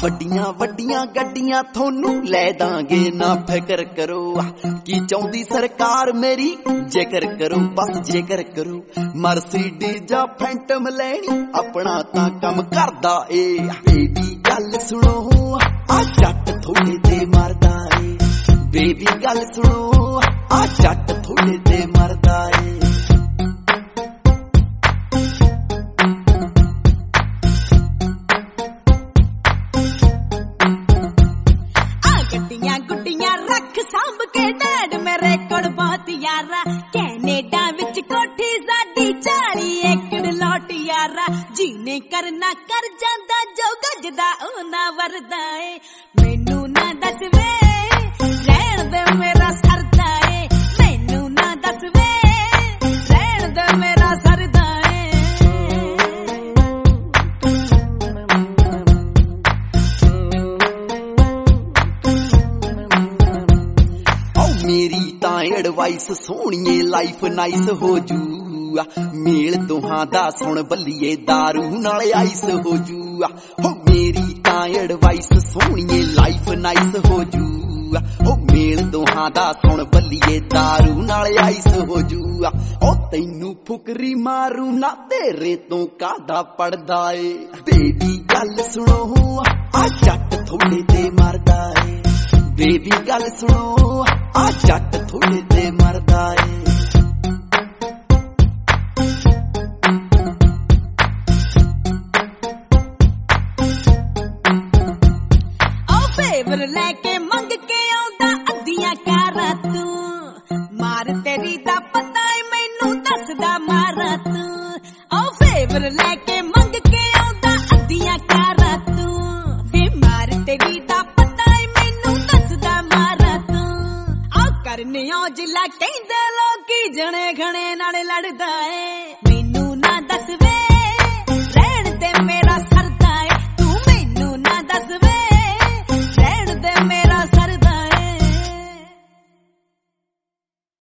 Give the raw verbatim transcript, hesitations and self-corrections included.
ਵੱਡੀਆਂ ਵੱਡੀਆਂ ਗੱਡੀਆਂ ਥੋਨੂੰ ਲੈ ਦਾਂਗੇ ਨਾ ਫਿਕਰ ਕਰੋ ਕੀ ਚਾਹੁੰਦੀ ਸਰਕਾਰ ਮੇਰੀ ਜ਼ਿਕਰ ਕਰੋ ਬਸ ਜ਼ਿਕਰ ਕਰੋ ਮਰਸੀਡੀਜ਼ ਜਾਂ ਫੈਂਟਮ ਲੈਣੀ ਆਪਣਾ ਤਾਂ ਕੰਮ ਕਰਦਾ ਏ ਬੇਬੀ ਗੱਲ ਸੁਣੋ ਆ ਜੱਟ ਥੋੜੇ ਤੇ ਮਰਦਾ ਏ ਬੇਬੀ ਗੱਲ ਸੁਣੋ ਆ ਜੱਟ ਥੋੜੇ ਤੇ ਮਰਦਾ ਏ ਗੱਡੀਆਂ ਗੁੱਡੀਆਂ ਰੱਖ ਸਾਂਭ ਕੇ ਡੈਡ ਮੇਰੇ ਕੋਲ ਬਹੁਤ ਯਾਰਾ ਕੈਨੇਡਾ ਵਿੱਚ ਕੋਠੀ ਸਾਡੀ ਚਾਲੀ ਏਕੜ ਲੋਟ ਯਾਰਾ ਜੀਨੇ ਕਰਨਾ ਕਰ ਜਾਂਦਾ ਜੋ ਗੱਜਦਾ ਉਹ ਨਾ ਵਰਦਾ ਏ ਮੈਨੂੰ ਨਾ ਦੱਸ ਵੇ ਰਹਿਣ ਦੇ ਮੇਰਾ ਸਰਦਾ ਏ ਮੈਨੂੰ ਨਾ ਦੱਸ ਵੇ ਰਹਿਣ ਦੇ ਮੇਰਾ ਸਰਦਾ ਏ ਮੇਰੀ ਤਾਂ ਐਡਵਾਈਸ ਸੋਹਣੀਏ ਲਾਈਫ ਨਾਈਸ ਹੋ ਜੂ ਮੇਲ ਦੋਹਾਂ ਦਾ ਸੁਣ ਬੱਲੀਏ ਦਾਰੂ ਨਾਲ ਆਈਸ ਹੋ ਜੂ ਹੋ ਮੇਰੀ ਤਾਂ ਐਡਵਾਈਸ ਸੋਹਣੀਏ ਲਾਈਫ ਨਾਈਸ ਹੋ ਜੂ ਹੋ ਮੇਲ ਦੋਹਾਂ ਦਾ ਸੁਣ ਬੱਲੀਏ ਦਾਰੂ ਨਾਲ ਆਈਸ ਹੋ ਜੂ ਉਹ ਤੈਨੂੰ ਫੁਕਰੀ ਮਾਰੂ ਨਾ ਤੇਰੇ ਤੋਂ ਕਾਹਦਾ ਪੜਦਾ ਏ ਬੇਬੀ ਗੱਲ ਸੁਣੋ ਆ ਜੱਟ ਥੋੜੇ ਤੇ ਮਰਦਾ ਏ ਬੇਬੀ ਗੱਲ ਸੁਣੋ ਆ ਜੱਟ ਥੋੜੇ ਤੇ ਮਰਦਾ ਏ ਉਹ ਫੇਵਰ ਲੈ ਕੇ ਮੰਗ ਕੇ ਆਉਂਦਾ ਅੱਧੀਆਂ ਕਾਰਾਂ ਤੂੰ ਮਾਰ ਤੇਰੀ ਦਾ ਪਤਾ ਏ ਮੈਨੂੰ ਦੱਸਦਾ ਮਾਰਾ ਤੂੰ ਉਹ ਫੇਵਰ ਲੈ ਕੇ ਮੰਗ ਕੇ ਆਉਂਦਾ ਅੱਧੀਆਂ ਕਾਰਾਂ ਤੂੰ ਵੇ ਮਾਰ ਤੇਰੀ ਦਾ ਕਰਨਿਓ ਜਿਲਾ ਕਹਿੰਦੇ ਲੋਕੀ ਜਣੇ ਖਣੇ ਨਾਲ ਲੜਦਾ ਏ